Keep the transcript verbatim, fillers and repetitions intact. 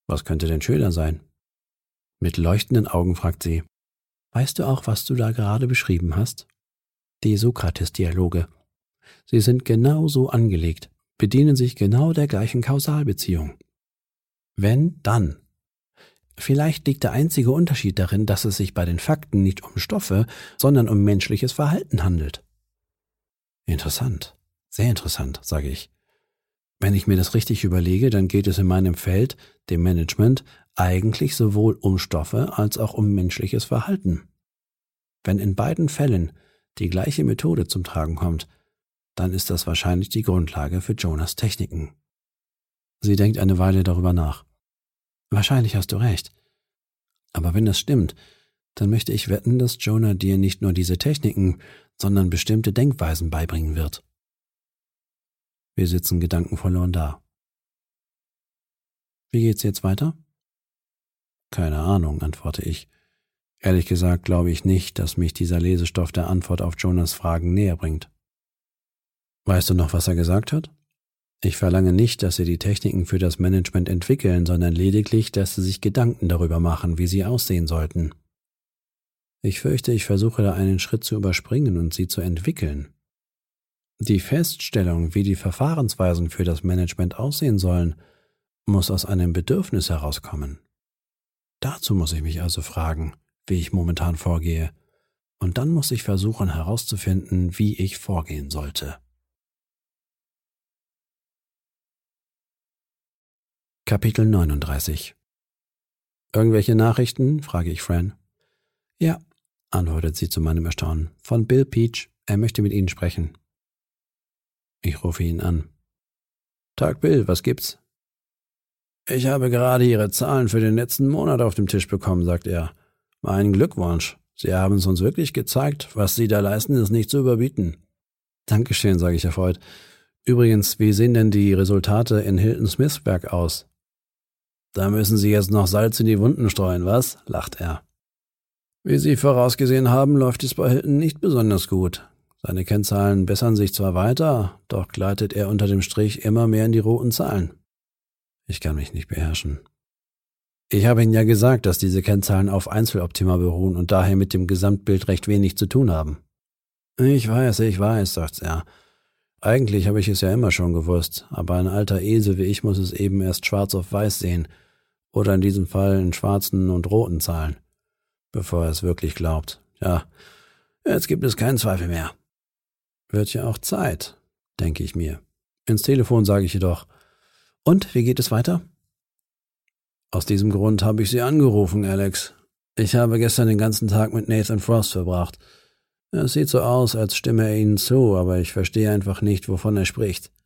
Was könnte denn schöner sein? Mit leuchtenden Augen fragt sie: Weißt du auch, was du da gerade beschrieben hast? Die Sokrates-Dialoge. Sie sind genau so angelegt, bedienen sich genau der gleichen Kausalbeziehung. Wenn, dann. Vielleicht liegt der einzige Unterschied darin, dass es sich bei den Fakten nicht um Stoffe, sondern um menschliches Verhalten handelt. Interessant, sehr interessant, sage ich. Wenn ich mir das richtig überlege, dann geht es in meinem Feld, dem Management, eigentlich sowohl um Stoffe als auch um menschliches Verhalten. Wenn in beiden Fällen die gleiche Methode zum Tragen kommt, dann ist das wahrscheinlich die Grundlage für Jonas Techniken. Sie denkt eine Weile darüber nach. Wahrscheinlich hast du recht. Aber wenn das stimmt, dann möchte ich wetten, dass Jonah dir nicht nur diese Techniken, sondern bestimmte Denkweisen beibringen wird. Wir sitzen gedankenverloren da. Wie geht's jetzt weiter? Keine Ahnung, antworte ich. Ehrlich gesagt glaube ich nicht, dass mich dieser Lesestoff der Antwort auf Jonas Fragen näher bringt. Weißt du noch, was er gesagt hat? Ich verlange nicht, dass sie die Techniken für das Management entwickeln, sondern lediglich, dass sie sich Gedanken darüber machen, wie sie aussehen sollten. Ich fürchte, ich versuche da einen Schritt zu überspringen und sie zu entwickeln. Die Feststellung, wie die Verfahrensweisen für das Management aussehen sollen, muss aus einem Bedürfnis herauskommen. Dazu muss ich mich also fragen, wie ich momentan vorgehe, und dann muss ich versuchen herauszufinden, wie ich vorgehen sollte. Kapitel neununddreißig. Irgendwelche Nachrichten? Frage ich Fran. Ja, antwortet sie zu meinem Erstaunen. Von Bill Peach. Er möchte mit Ihnen sprechen. Ich rufe ihn an. Tag Bill, was gibt's? Ich habe gerade Ihre Zahlen für den letzten Monat auf dem Tisch bekommen, sagt er. Mein Glückwunsch. Sie haben es uns wirklich gezeigt. Was Sie da leisten, ist nicht zu überbieten. Dankeschön, sage ich erfreut. Übrigens, wie sehen denn die Resultate in Hilton Smiths Werk aus? Da müssen Sie jetzt noch Salz in die Wunden streuen, was? Lacht er. Wie Sie vorausgesehen haben, läuft es bei Hilton nicht besonders gut. Seine Kennzahlen bessern sich zwar weiter, doch gleitet er unter dem Strich immer mehr in die roten Zahlen. Ich kann mich nicht beherrschen. Ich habe Ihnen ja gesagt, dass diese Kennzahlen auf Einzeloptima beruhen und daher mit dem Gesamtbild recht wenig zu tun haben. Ich weiß, ich weiß, sagt er. Eigentlich habe ich es ja immer schon gewusst, aber ein alter Esel wie ich muss es eben erst schwarz auf weiß sehen, oder in diesem Fall in schwarzen und roten Zahlen, bevor er es wirklich glaubt. Ja, jetzt gibt es keinen Zweifel mehr. Wird ja auch Zeit, denke ich mir. Ins Telefon sage ich jedoch: Und, wie geht es weiter? Aus diesem Grund habe ich Sie angerufen, Alex. Ich habe gestern den ganzen Tag mit Nathan Frost verbracht. Es sieht so aus, als stimme er Ihnen zu, aber ich verstehe einfach nicht, wovon er spricht.